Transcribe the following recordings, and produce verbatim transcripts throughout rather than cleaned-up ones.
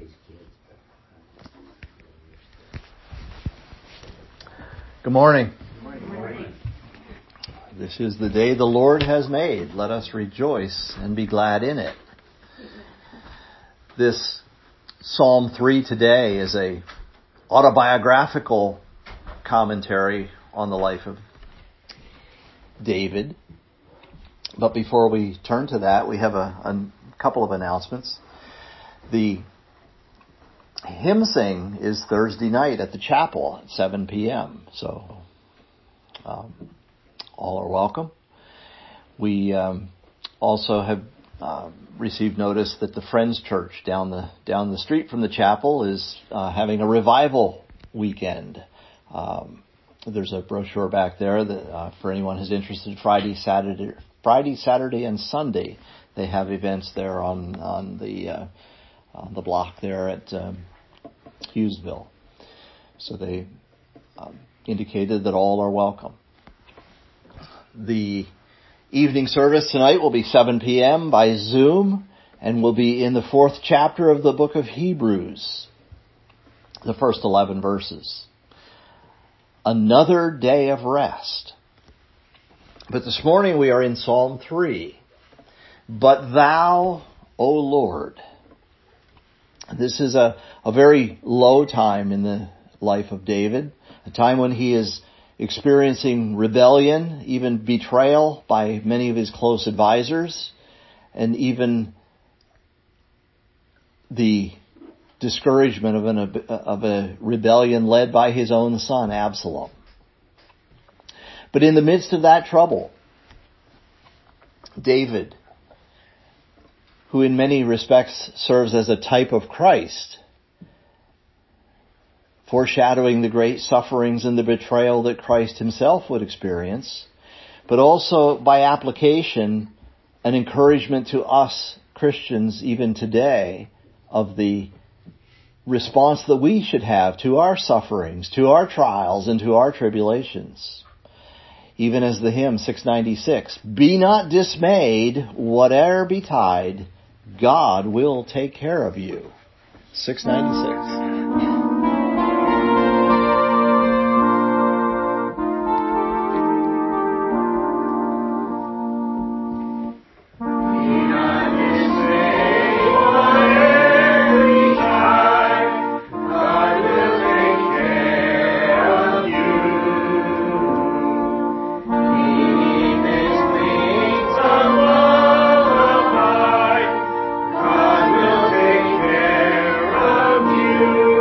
Good morning. Good morning. This is the day the Lord has made. Let us rejoice and be glad in it. This Psalm three today is a autobiographical commentary on the life of David. But before we turn to that, we have a, a couple of announcements. The hymn sing is Thursday night at the chapel at seven p.m. So um, all are welcome. We um, also have uh, received notice that the Friends Church down the down the street from the chapel is uh, having a revival weekend. Um, there's a brochure back there that uh, for anyone who's interested. Friday, Saturday, Friday, Saturday, and Sunday they have events there on on the uh, on the block there at Um, Hughesville. So they um, indicated that all are welcome. The evening service tonight will be seven p.m. by Zoom and will be in the fourth chapter of the book of Hebrews, the first eleven verses. Another day of rest. But this morning we are in Psalm three. But thou, O Lord. This is a, a very low time in the life of David, a time when he is experiencing rebellion, even betrayal by many of his close advisors, and even the discouragement of, an, of a rebellion led by his own son, Absalom. But in the midst of that trouble, David, who in many respects serves as a type of Christ, foreshadowing the great sufferings and the betrayal that Christ himself would experience, but also by application, an encouragement to us Christians even today of the response that we should have to our sufferings, to our trials, and to our tribulations. Even as the hymn six ninety-six, be not dismayed, whate'er betide, God will take care of you. six ninety-six. You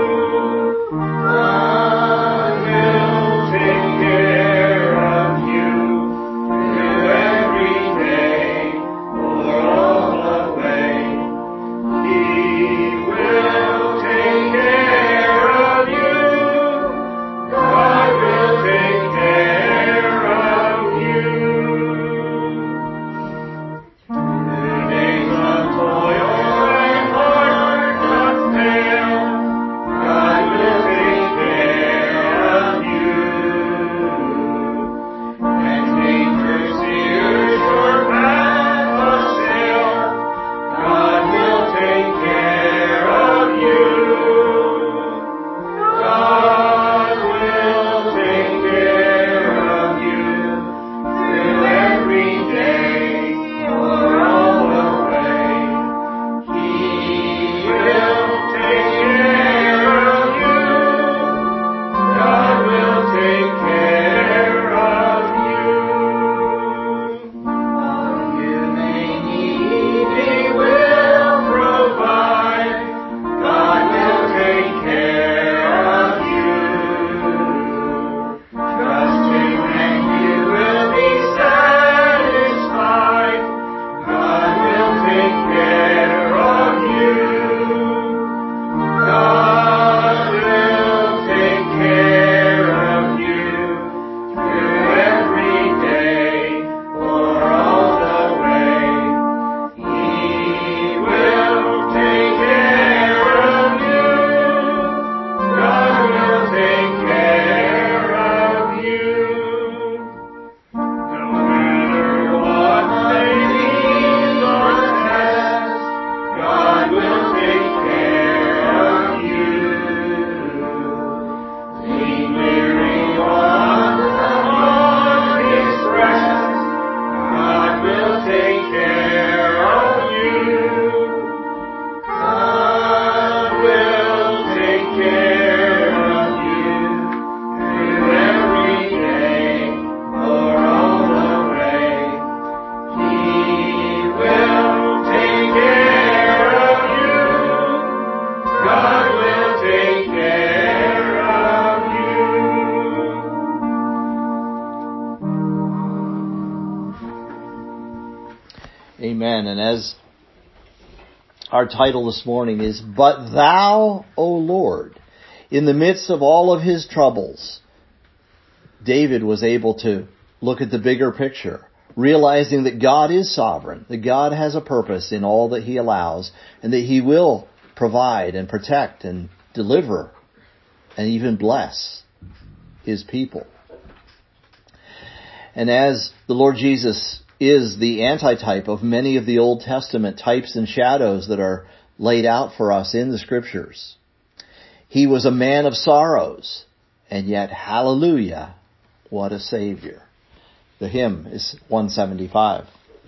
Our title this morning is, But Thou, O Lord. In the midst of all of his troubles, David was able to look at the bigger picture, realizing that God is sovereign, that God has a purpose in all that he allows, and that he will provide and protect and deliver and even bless his people. And as the Lord Jesus is the antitype of many of the Old Testament types and shadows that are laid out for us in the Scriptures, he was a man of sorrows, and yet, hallelujah, what a Savior. The hymn is one seventy-five.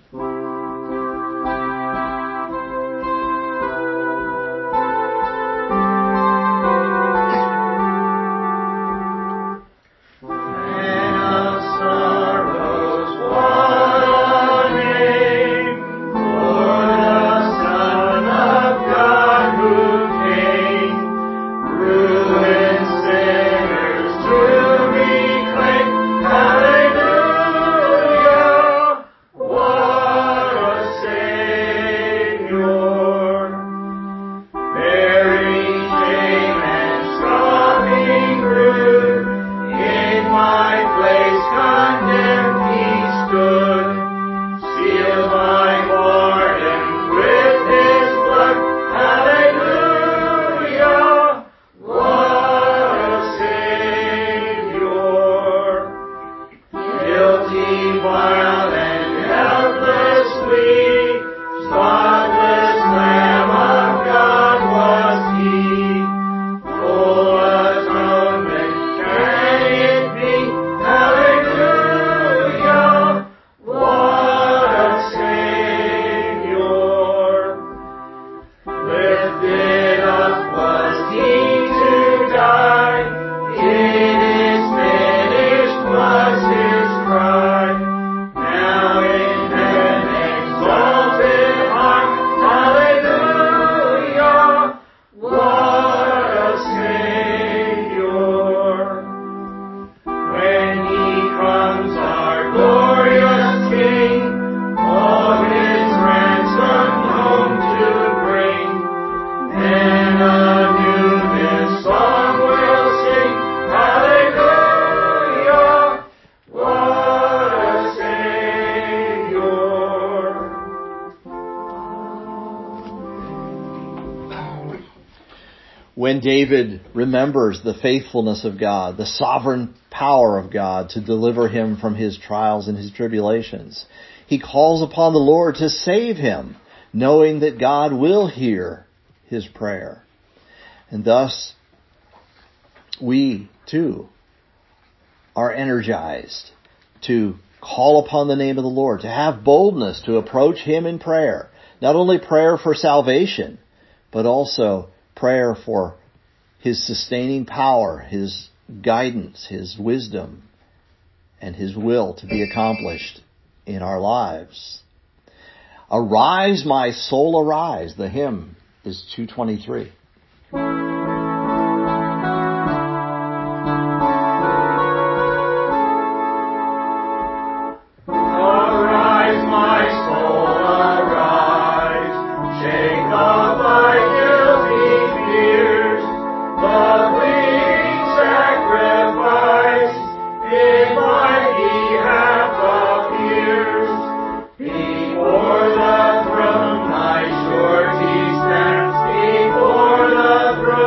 When David remembers the faithfulness of God, the sovereign power of God to deliver him from his trials and his tribulations, he calls upon the Lord to save him, knowing that God will hear his prayer. And thus, we too are energized to call upon the name of the Lord, to have boldness to approach him in prayer. Not only prayer for salvation, but also prayer for his sustaining power, his guidance, his wisdom, and his will to be accomplished in our lives. Arise, my soul, arise. The hymn is two twenty-three. Before the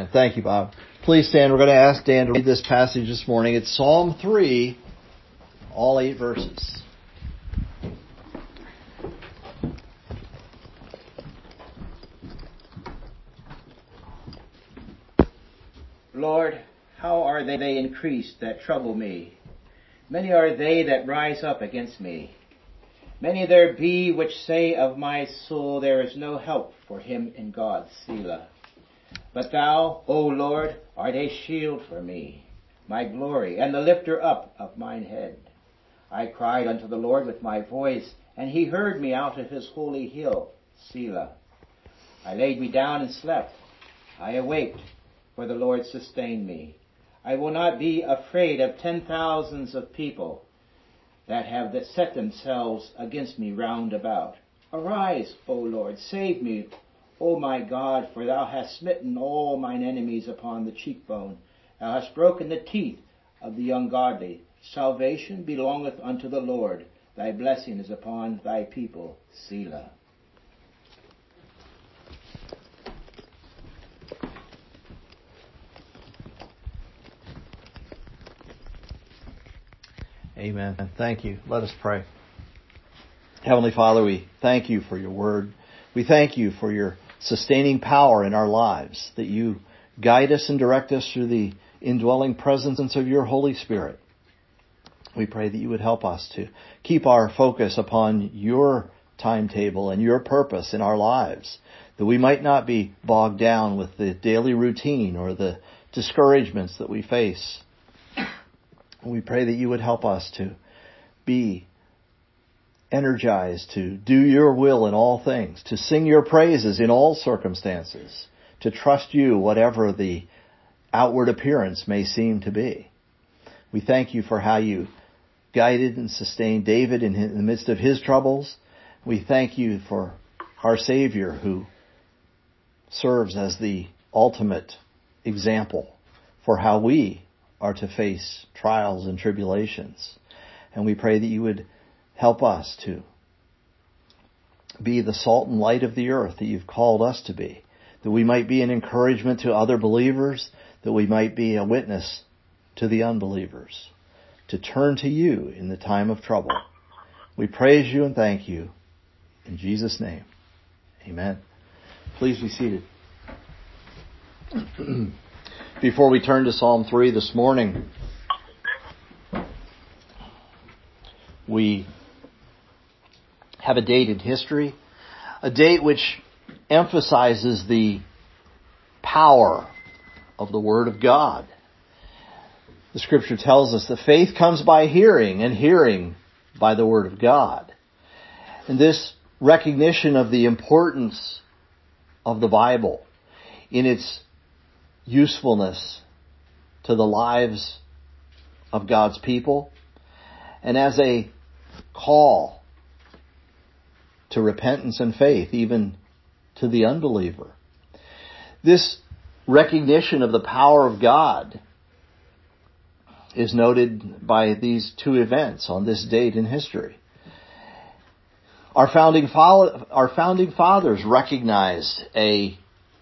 Amen. Thank you, Bob. Please stand. We're going to ask Dan to read this passage this morning. It's Psalm three, all eight verses. Lord, how are they increased that trouble me? Many are they that rise up against me. Many there be which say of my soul, there is no help for him in God, Selah. But thou, O Lord, art a shield for me, my glory, and the lifter up of mine head. I cried unto the Lord with my voice, and he heard me out of his holy hill, Selah. I laid me down and slept. I awaked, for the Lord sustained me. I will not be afraid of ten thousands of people that have set themselves against me round about. Arise, O Lord, save me, O my God, for thou hast smitten all mine enemies upon the cheekbone. Thou hast broken the teeth of the ungodly. Salvation belongeth unto the Lord. Thy blessing is upon thy people. Selah. Amen. Thank you. Let us pray. Heavenly Father, we thank you for your word. We thank you for your sustaining power in our lives, that you guide us and direct us through the indwelling presence of your Holy Spirit. We pray that you would help us to keep our focus upon your timetable and your purpose in our lives, that we might not be bogged down with the daily routine or the discouragements that we face. We pray that you would help us to be energized to do your will in all things, to sing your praises in all circumstances, to trust you whatever the outward appearance may seem to be. We thank you for how you guided and sustained David in the midst of his troubles. We thank you for our Savior, who serves as the ultimate example for how we are to face trials and tribulations. And we pray that you would help us to be the salt and light of the earth that you've called us to be, that we might be an encouragement to other believers, that we might be a witness to the unbelievers, to turn to you in the time of trouble. We praise you and thank you. In Jesus' name, amen. Please be seated. Before we turn to Psalm three this morning, we have a date in history, a date which emphasizes the power of the Word of God. The Scripture tells us that faith comes by hearing, and hearing by the Word of God. And this recognition of the importance of the Bible in its usefulness to the lives of God's people, and as a call to repentance and faith, even to the unbeliever. This recognition of the power of God is noted by these two events on this date in history. Our founding, fo- our founding fathers recognized a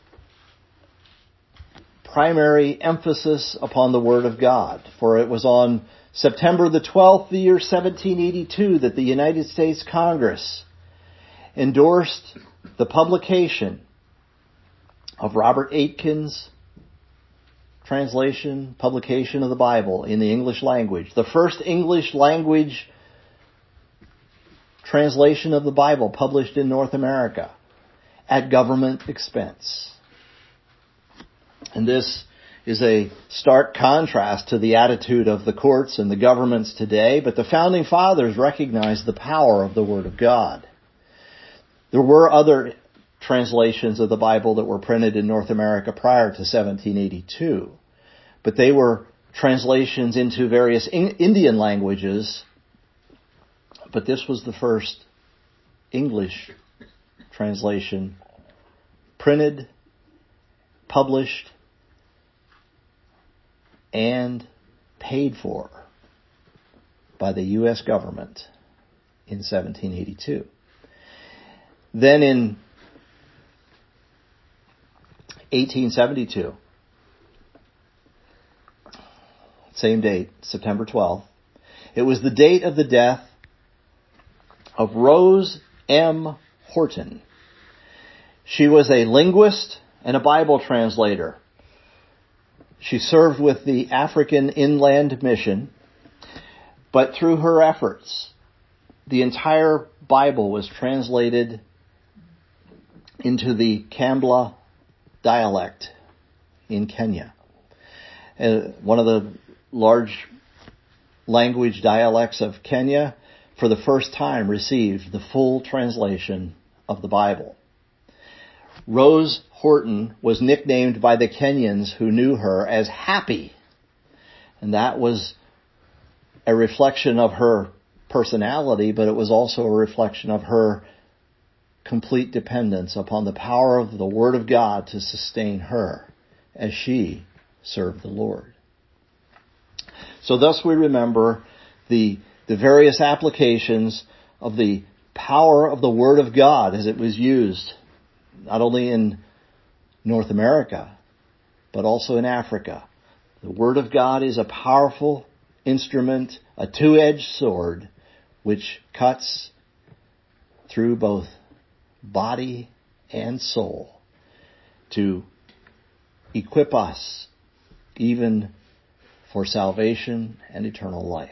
primary emphasis upon the Word of God, for it was on September the twelfth, the year seventeen eighty-two, that the United States Congress endorsed the publication of Robert Aitken's translation, publication of the Bible in the English language, the first English language translation of the Bible published in North America at government expense. And this is a stark contrast to the attitude of the courts and the governments today, but the Founding Fathers recognized the power of the Word of God. There were other translations of the Bible that were printed in North America prior to seventeen eighty-two, but they were translations into various Indian languages, but this was the first English translation printed, published, and paid for by the U S government in seventeen eighty-two. Then in eighteen seventy-two, same date, September twelfth. It was the date of the death of Rose M. Horton. She was a linguist and a Bible translator. She served with the African Inland Mission, but through her efforts, the entire Bible was translated into the Kambla dialect in Kenya. Uh, one of the large language dialects of Kenya, for the first time received the full translation of the Bible. Rose Horton was nicknamed by the Kenyans who knew her as Happy, and that was a reflection of her personality, but it was also a reflection of her complete dependence upon the power of the Word of God to sustain her as she served the Lord. So thus we remember the, the various applications of the power of the Word of God as it was used not only in North America, but also in Africa. The Word of God is a powerful instrument, a two-edged sword, which cuts through both body and soul to equip us even for salvation and eternal life.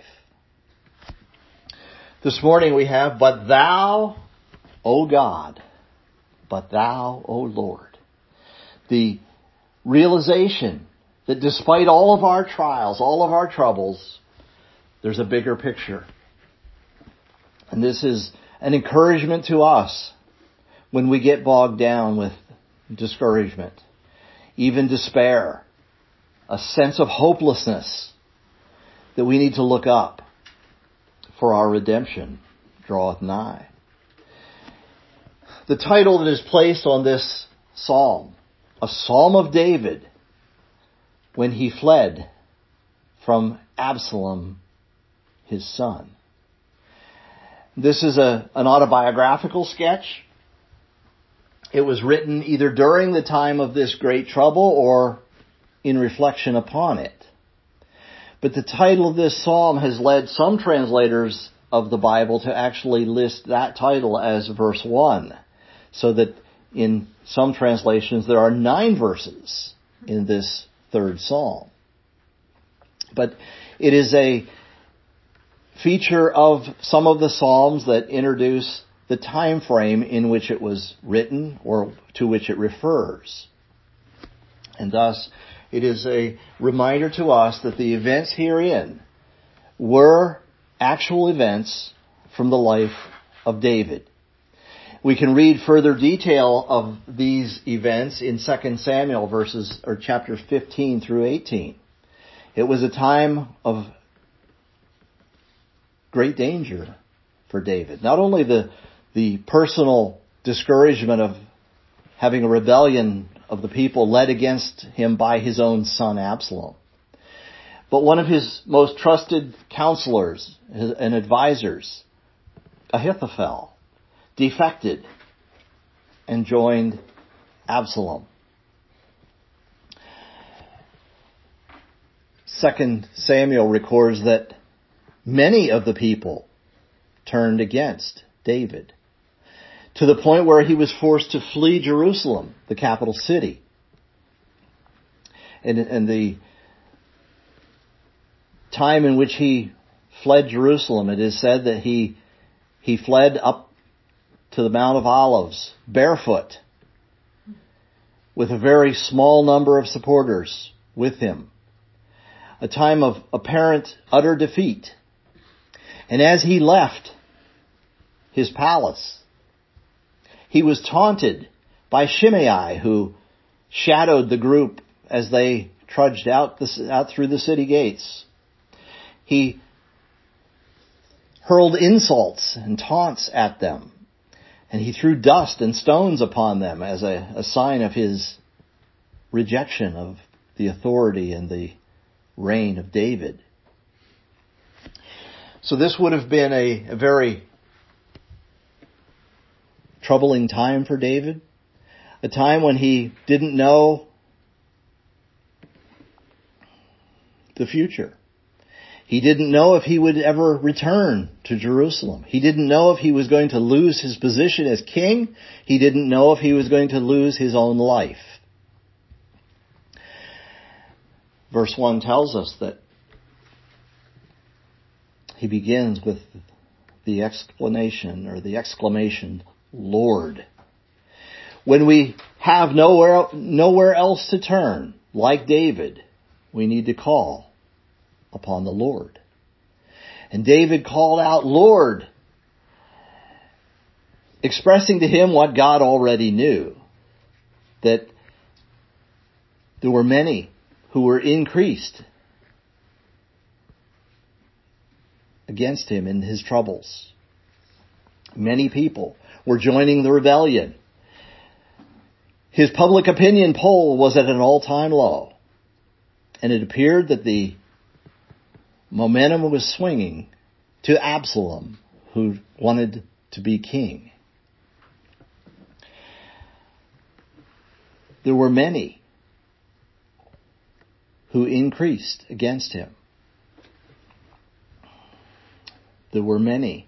This morning we have, but thou, O God, but thou, O Lord. The realization that despite all of our trials, all of our troubles, there's a bigger picture. And this is an encouragement to us when we get bogged down with discouragement, even despair, a sense of hopelessness, that we need to look up, for our redemption draweth nigh. The title that is placed on this psalm, a psalm of David when he fled from Absalom, his son. This is a, an autobiographical sketch. It was written either during the time of this great trouble or in reflection upon it. But the title of this psalm has led some translators of the Bible to actually list that title as verse one, so that in some translations there are nine verses in this third psalm. But it is a feature of some of the psalms that introduce the time frame in which it was written or to which it refers. And thus, it is a reminder to us that the events herein were actual events from the life of David. We can read further detail of these events in Second Samuel verses or chapters fifteen through eighteen. It was a time of great danger for David. Not only the the personal discouragement of having a rebellion of the people led against him by his own son Absalom, but one of his most trusted counselors and advisors, Ahithophel, defected and joined Absalom. Second Samuel records that many of the people turned against David, to the point where he was forced to flee Jerusalem, the capital city. And, and the time in which he fled Jerusalem, it is said that he he fled up to the Mount of Olives barefoot, with a very small number of supporters with him. A time of apparent utter defeat. And as he left his palace, he was taunted by Shimei, who shadowed the group as they trudged out, the, out through the city gates. He hurled insults and taunts at them, and he threw dust and stones upon them as a, a sign of his rejection of the authority and the reign of David. So this would have been a, a very troubling time for David, a time when he didn't know the future. He didn't know if he would ever return to Jerusalem. He didn't know if he was going to lose his position as king. He didn't know if he was going to lose his own life. Verse one tells us that he begins with the explanation or the exclamation, Lord. When we have nowhere, nowhere else to turn, like David, we need to call upon the Lord. And David called out, Lord, expressing to him what God already knew, that there were many who were increased against him in his troubles. Many people were joining the rebellion. His public opinion poll was at an all-time low, and it appeared that the momentum was swinging to Absalom, who wanted to be king. There were many who increased against him. There were many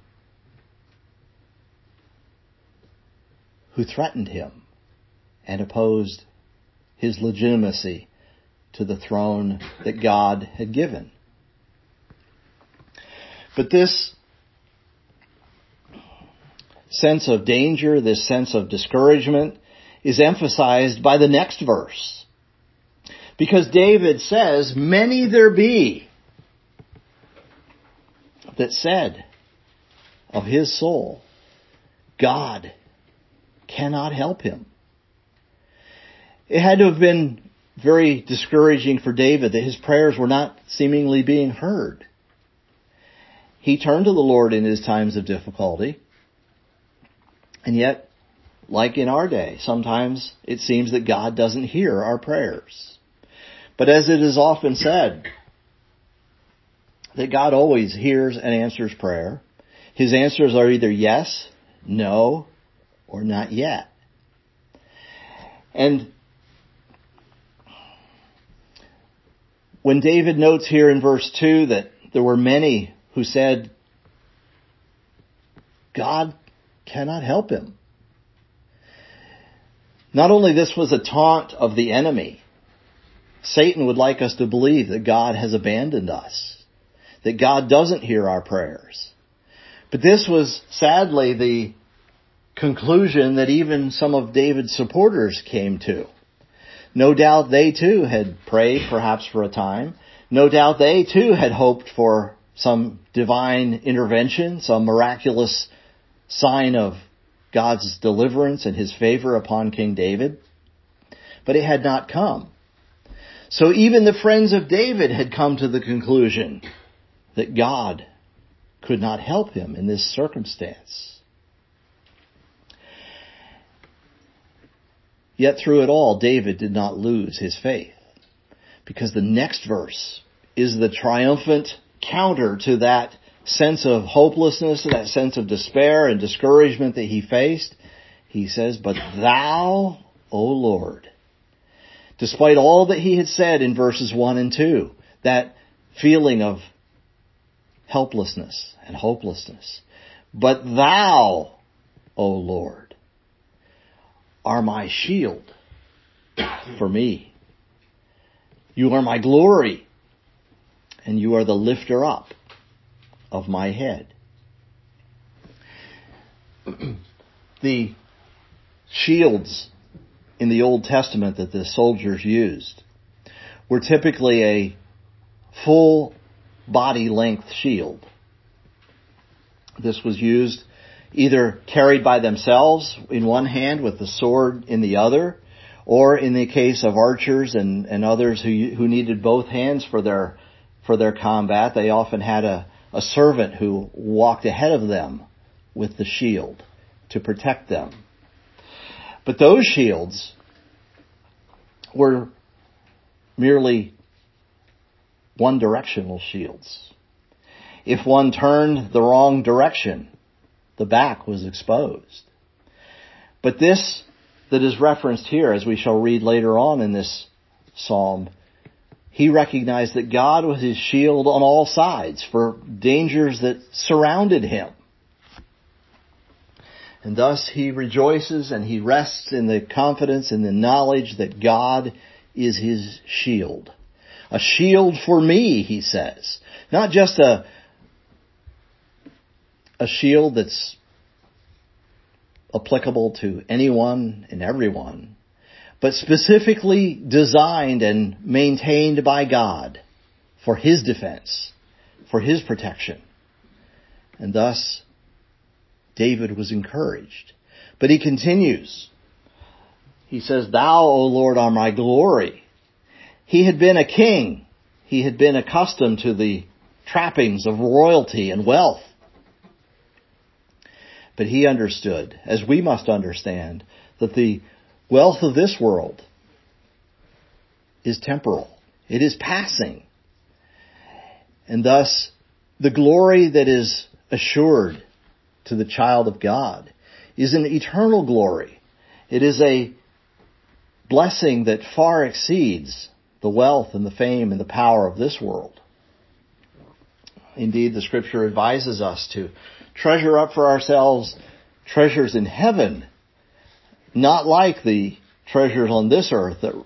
who threatened him and opposed his legitimacy to the throne that God had given. But this sense of danger, this sense of discouragement, is emphasized by the next verse. Because David says, many there be that said of his soul, God cannot help him. It had to have been very discouraging for David that his prayers were not seemingly being heard. He turned to the Lord in his times of difficulty. And yet, like in our day, sometimes it seems that God doesn't hear our prayers. But as it is often said, that God always hears and answers prayer. His answers are either yes, no, or not yet. And when David notes here in verse two that there were many who said, God cannot help him. Not only this was a taunt of the enemy, Satan would like us to believe that God has abandoned us, that God doesn't hear our prayers. But this was sadly the conclusion that even some of David's supporters came to. No doubt they too had prayed, perhaps for a time. No doubt they too had hoped for some divine intervention, some miraculous sign of God's deliverance and his favor upon King David. But it had not come. So even the friends of David had come to the conclusion that God could not help him in this circumstance. Yet through it all, David did not lose his faith, because the next verse is the triumphant counter to that sense of hopelessness, that sense of despair and discouragement that he faced. He says, but thou, O Lord, despite all that he had said in verses one and two, that feeling of helplessness and hopelessness, but thou, O Lord, are my shield for me. You are my glory, and you are the lifter up of my head. The shields in the Old Testament that the soldiers used were typically a full body length shield. This was used either carried by themselves in one hand with the sword in the other, or in the case of archers and, and others who who needed both hands for their for their combat, they often had a, a servant who walked ahead of them with the shield to protect them. But those shields were merely one-directional shields. If one turned the wrong direction, the back was exposed. But this that is referenced here, as we shall read later on in this psalm, he recognized that God was his shield on all sides for dangers that surrounded him. And thus he rejoices and he rests in the confidence and the knowledge that God is his shield. A shield for me, he says. Not just a, a shield that's applicable to anyone and everyone, but specifically designed and maintained by God for his defense, for his protection. And thus, David was encouraged. But he continues. He says, Thou, O Lord, are my glory. He had been a king. He had been accustomed to the trappings of royalty and wealth. But he understood, as we must understand, that the wealth of this world is temporal. It is passing. And thus, the glory that is assured to the child of God is an eternal glory. It is a blessing that far exceeds the wealth and the fame and the power of this world. Indeed, the Scripture advises us to treasure up for ourselves treasures in heaven, not like the treasures on this earth that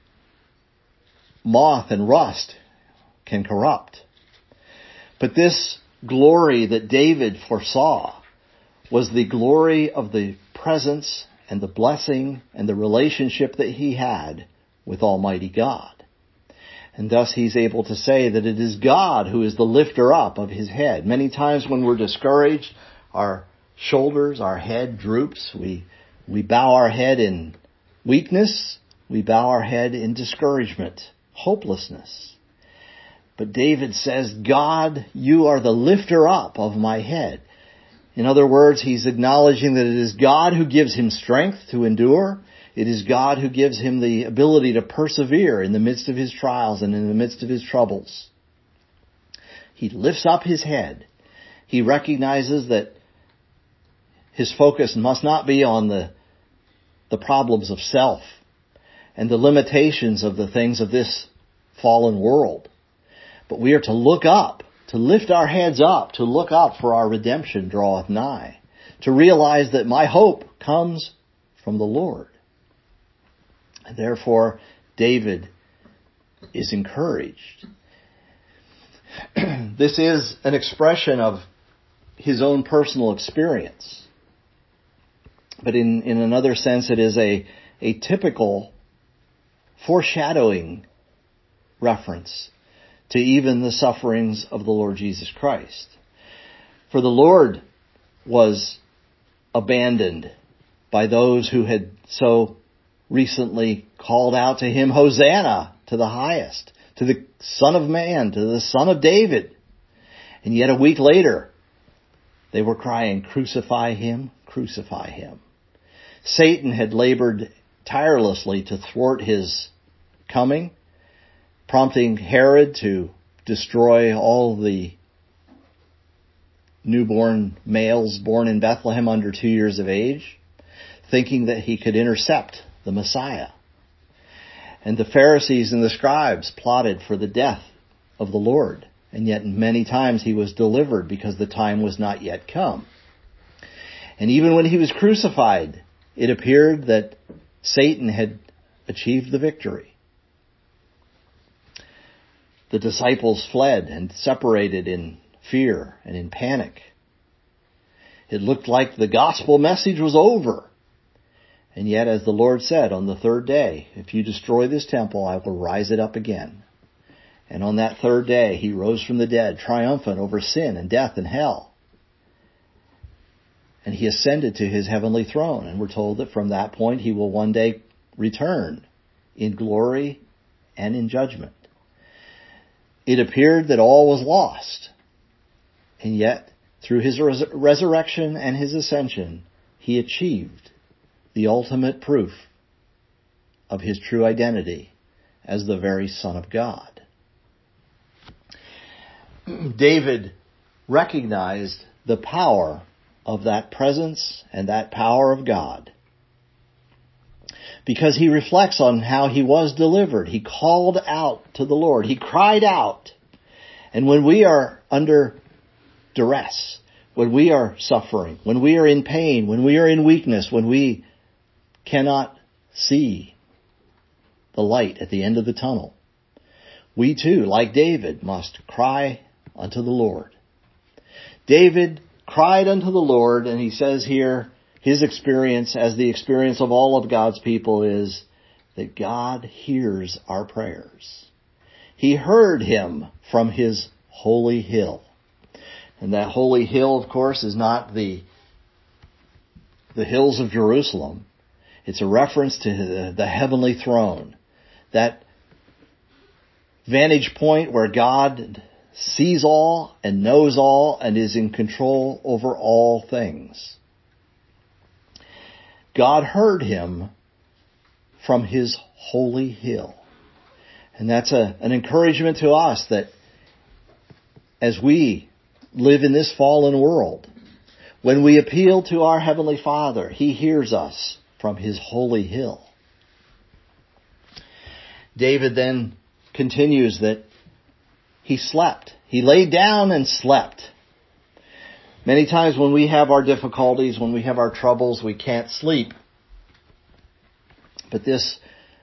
moth and rust can corrupt. But this glory that David foresaw was the glory of the presence and the blessing and the relationship that he had with Almighty God. And thus he's able to say that it is God who is the lifter up of his head. Many times when we're discouraged, our shoulders, our head droops. We, we bow our head in weakness. We bow our head in discouragement, hopelessness. But David says, God, you are the lifter up of my head. In other words, he's acknowledging that it is God who gives him strength to endure. It is God who gives him the ability to persevere in the midst of his trials and in the midst of his troubles. He lifts up his head. He recognizes that his focus must not be on the, the problems of self and the limitations of the things of this fallen world. But we are to look up, to lift our heads up, to look up, for our redemption draweth nigh, to realize that my hope comes from the Lord. And therefore, David is encouraged. This is an expression of his own personal experience. But in, in another sense, it is a, a typical foreshadowing reference to even the sufferings of the Lord Jesus Christ. For the Lord was abandoned by those who had so recently called out to him, Hosanna to the highest, to the Son of Man, to the Son of David. And yet a week later, they were crying, crucify him, crucify him. Satan had labored tirelessly to thwart his coming, prompting Herod to destroy all the newborn males born in Bethlehem under two years of age, thinking that he could intercept the Messiah. And the Pharisees and the scribes plotted for the death of the Lord. And yet many times he was delivered because the time was not yet come. And even when he was crucified, it appeared that Satan had achieved the victory. The disciples fled and separated in fear and in panic. It looked like the gospel message was over. And yet, as the Lord said, on the third day, if you destroy this temple, I will rise it up again. And on that third day, he rose from the dead, triumphant over sin and death and hell. And he ascended to his heavenly throne. And we're told that from that point, he will one day return in glory and in judgment. It appeared that all was lost. And yet, through his res- resurrection and his ascension, he achieved the ultimate proof of his true identity as the very Son of God. David recognized the power of that presence and that power of God. because he reflects on how he was delivered. He called out to the Lord. He cried out. And when we are under duress, when we are suffering, when we are in pain, when we are in weakness, when we cannot see the light at the end of the tunnel, we too, like David, must cry unto the Lord. David cried unto the Lord, and he says here, his experience, as the experience of all of God's people, is that God hears our prayers. He heard him from his holy hill. And that holy hill, of course, is not the, the hills of Jerusalem. It's a reference to the, the heavenly throne. That vantage point where God sees all and knows all and is in control over all things. God heard him from his holy hill. And that's a, an encouragement to us that as we live in this fallen world, when we appeal to our Heavenly Father, he hears us from his holy hill. David then continues that he slept. He laid down and slept. Many times when we have our difficulties, when we have our troubles, we can't sleep. But this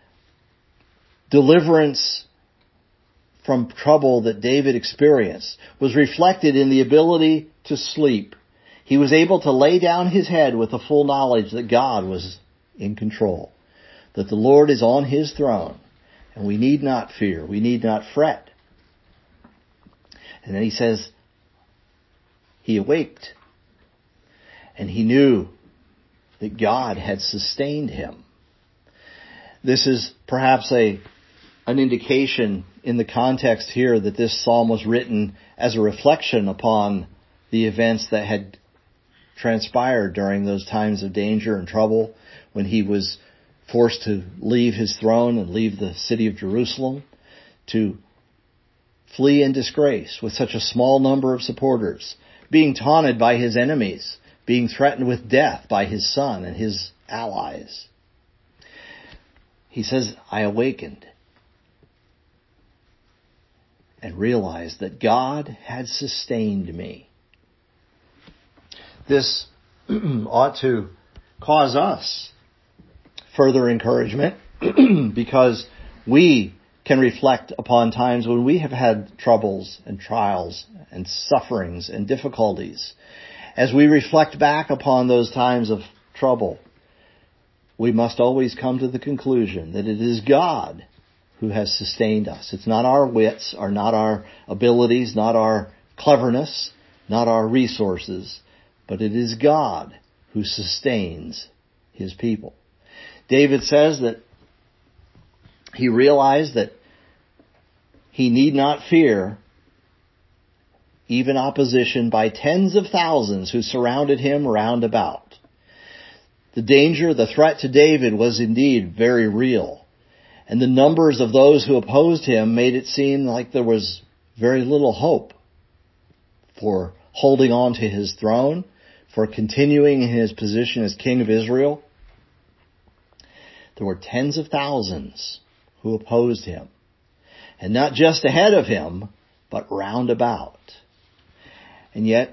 deliverance from trouble that David experienced was reflected in the ability to sleep. He was able to lay down his head with the full knowledge that God was in control, that the Lord is on his throne, and we need not fear, we need not fret. And then he says, he awaked, and he knew that God had sustained him. This is perhaps a an indication in the context here that this psalm was written as a reflection upon the events that had transpired during those times of danger and trouble when he was forced to leave his throne and leave the city of Jerusalem, to flee in disgrace with such a small number of supporters, being taunted by his enemies, being threatened with death by his son and his allies. He says, I awakened and realized that God had sustained me. This ought to cause us further encouragement because we can reflect upon times when we have had troubles and trials and sufferings and difficulties. As we reflect back upon those times of trouble, we must always come to the conclusion that it is God who has sustained us. It's not our wits, or not our abilities, not our cleverness, not our resources, but it is God who sustains his people. David says that he realized that he need not fear even opposition by tens of thousands who surrounded him round about. The danger, the threat to David was indeed very real. And the numbers of those who opposed him made it seem like there was very little hope for holding on to his throne, for continuing in his position as king of Israel. There were tens of thousands who opposed him. And not just ahead of him, but round about. And yet,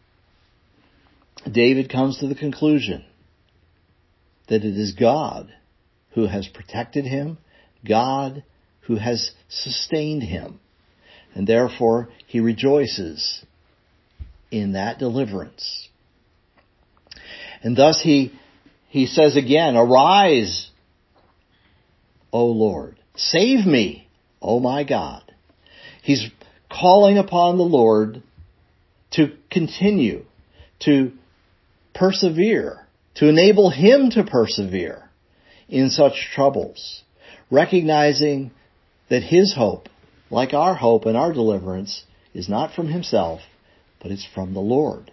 David comes to the conclusion that it is God who has protected him, God who has sustained him. And therefore, he rejoices in that deliverance. And thus he, he says again, arise, O Lord. Save me, O my God. He's calling upon the Lord to continue, to persevere, to enable him to persevere in such troubles, recognizing that his hope, like our hope and our deliverance, is not from himself, but it's from the Lord.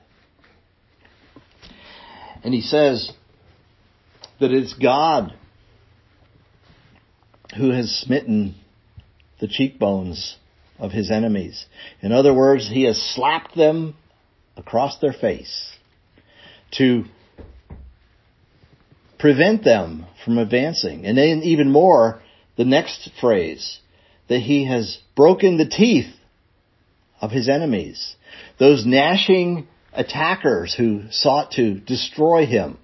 And he says that it's God who has smitten the cheekbones of his enemies. In other words, he has slapped them across their face to prevent them from advancing. And then even more, the next phrase, that he has broken the teeth of his enemies, those gnashing attackers who sought to destroy him.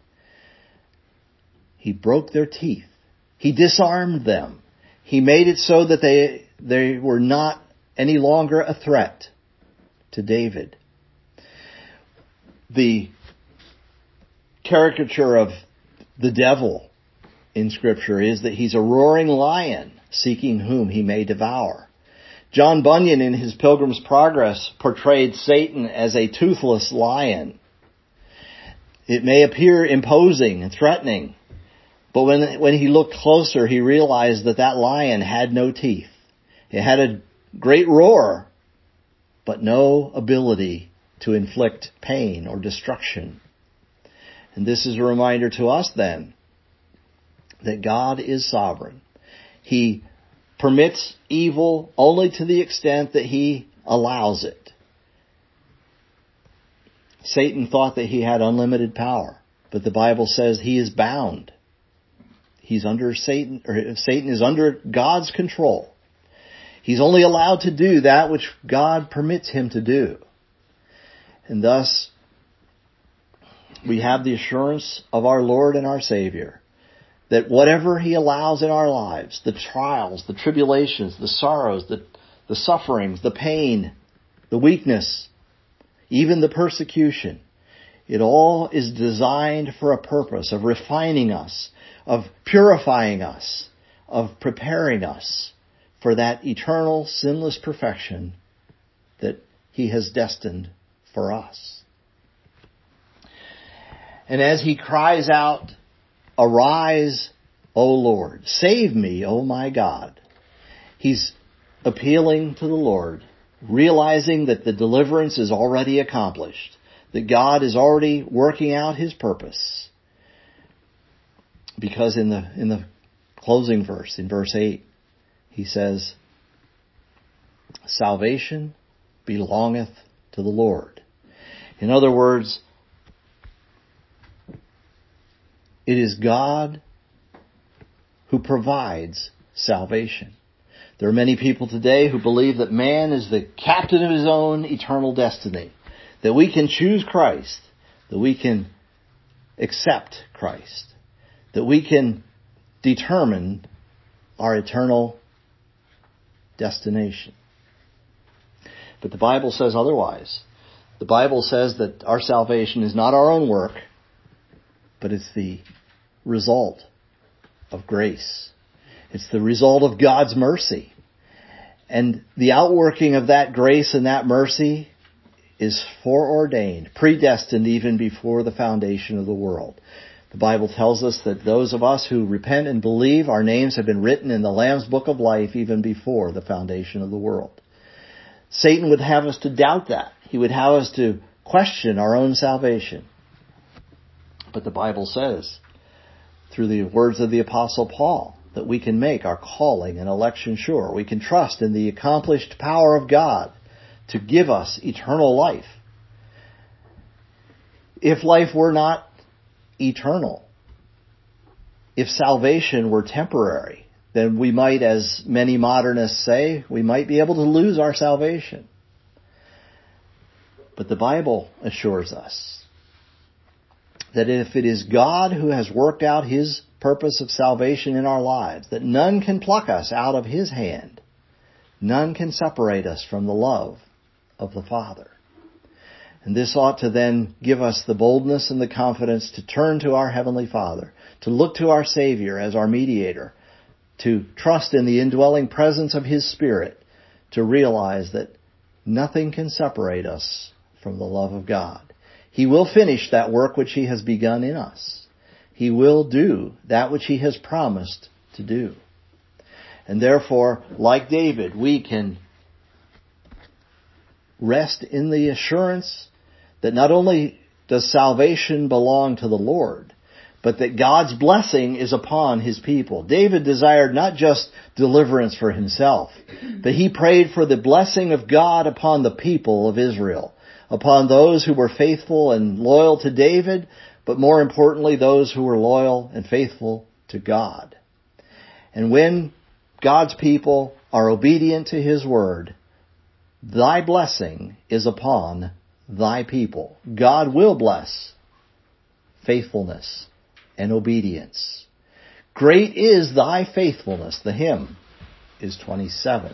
He broke their teeth. He disarmed them. He made it so that they, they were not any longer a threat to David. The caricature of the devil in Scripture is that he's a roaring lion seeking whom he may devour. John Bunyan in his Pilgrim's Progress portrayed Satan as a toothless lion. It may appear imposing and threatening, but when, when he looked closer, he realized that that lion had no teeth. It had a great roar, but no ability to inflict pain or destruction. And this is a reminder to us then that God is sovereign. He permits evil only to the extent that he allows it. Satan thought that he had unlimited power, but the Bible says he is bound. He's under Satan, or Satan is under God's control. He's only allowed to do that which God permits him to do. And thus, we have the assurance of our Lord and our Savior that whatever he allows in our lives, the trials, the tribulations, the sorrows, the, the sufferings, the pain, the weakness, even the persecution, it all is designed for a purpose of refining us, of purifying us, of preparing us for that eternal, sinless perfection that he has destined for us. And as he cries out, "Arise, O Lord, save me, O my God," he's appealing to the Lord, realizing that the deliverance is already accomplished, that God is already working out his purpose. Because in the in the closing verse, in verse eight, he says, "Salvation belongeth to the Lord." In other words, it is God who provides salvation. There are many people today who believe that man is the captain of his own eternal destiny, that we can choose Christ, that we can accept Christ, that we can determine our eternal destination. But the Bible says otherwise. The Bible says that our salvation is not our own work, but it's the result of grace. It's the result of God's mercy. And the outworking of that grace and that mercy is foreordained, predestined even before the foundation of the world. The Bible tells us that those of us who repent and believe, our names have been written in the Lamb's Book of Life even before the foundation of the world. Satan would have us to doubt that. He would have us to question our own salvation. But the Bible says, through the words of the Apostle Paul, that we can make our calling and election sure. We can trust in the accomplished power of God to give us eternal life. If life were not eternal, if salvation were temporary, then we might, as many modernists say, we might be able to lose our salvation. But the Bible assures us that if it is God who has worked out his purpose of salvation in our lives, that none can pluck us out of his hand. None can separate us from the love of the Father. And this ought to then give us the boldness and the confidence to turn to our Heavenly Father, to look to our Savior as our mediator, to trust in the indwelling presence of his Spirit, to realize that nothing can separate us from the love of God. He will finish that work which he has begun in us. He will do that which he has promised to do. And therefore, like David, we can rest in the assurance that not only does salvation belong to the Lord, but that God's blessing is upon his people. David desired not just deliverance for himself, but he prayed for the blessing of God upon the people of Israel, upon those who were faithful and loyal to David, but more importantly, those who are loyal and faithful to God. And when God's people are obedient to His word, thy blessing is upon thy people. God will bless faithfulness and obedience. Great is thy faithfulness. The hymn is twenty-seven.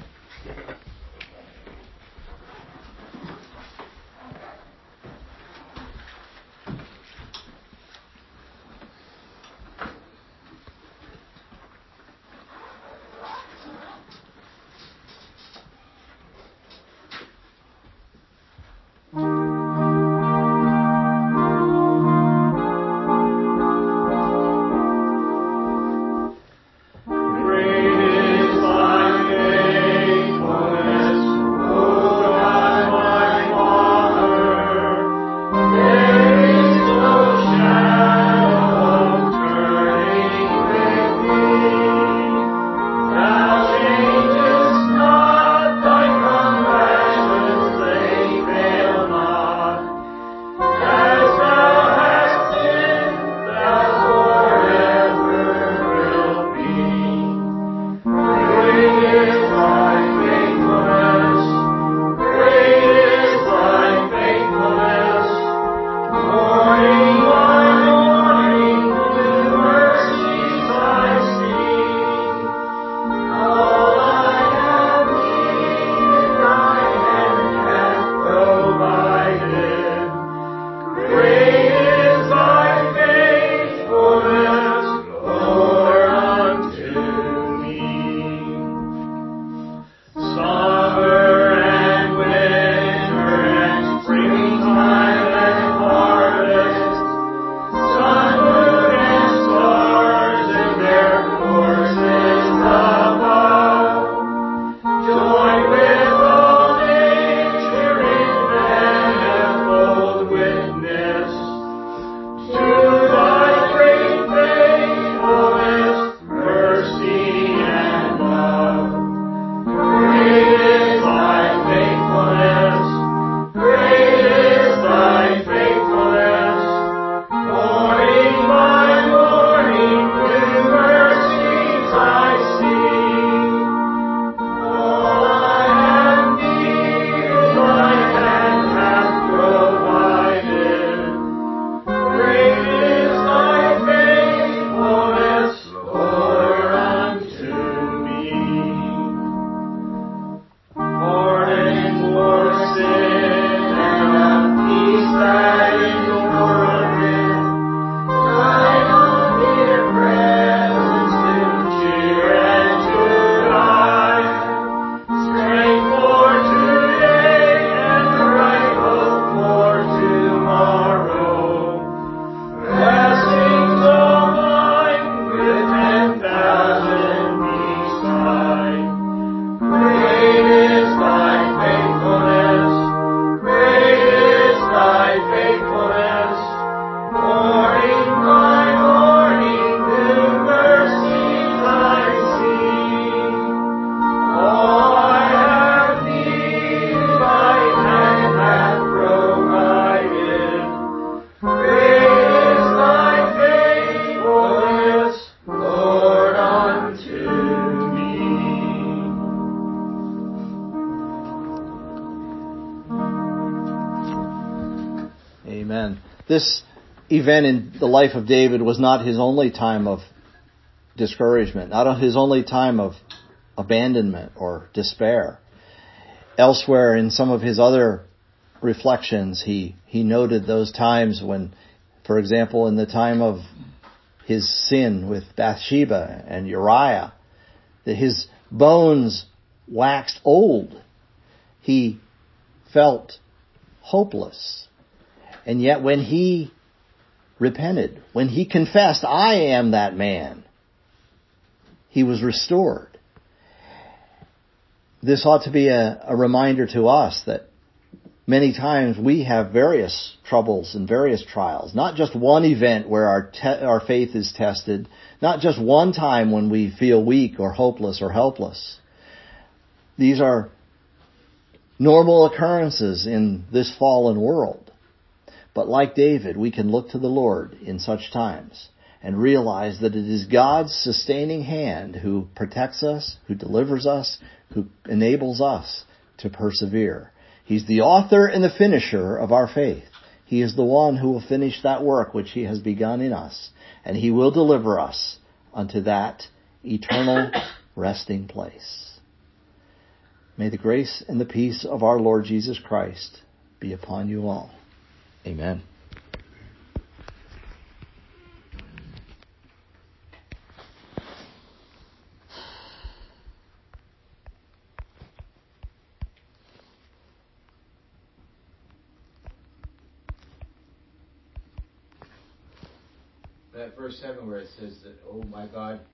Amen. This event in the life of David was not his only time of discouragement, not his only time of abandonment or despair. Elsewhere in some of his other reflections, he, he noted those times when, for example, in the time of his sin with Bathsheba and Uriah, that his bones waxed old. He felt hopeless. And yet when he repented, when he confessed, I am that man, he was restored. This ought to be a, a reminder to us that many times we have various troubles and various trials. Not just one event where our te- our faith is tested. Not just one time when we feel weak or hopeless or helpless. These are normal occurrences in this fallen world. But like David, we can look to the Lord in such times and realize that it is God's sustaining hand who protects us, who delivers us, who enables us to persevere. He's the author and the finisher of our faith. He is the one who will finish that work which He has begun in us, and He will deliver us unto that eternal resting place. May the grace and the peace of our Lord Jesus Christ be upon you all. Amen. That verse seven where it says that, oh my God,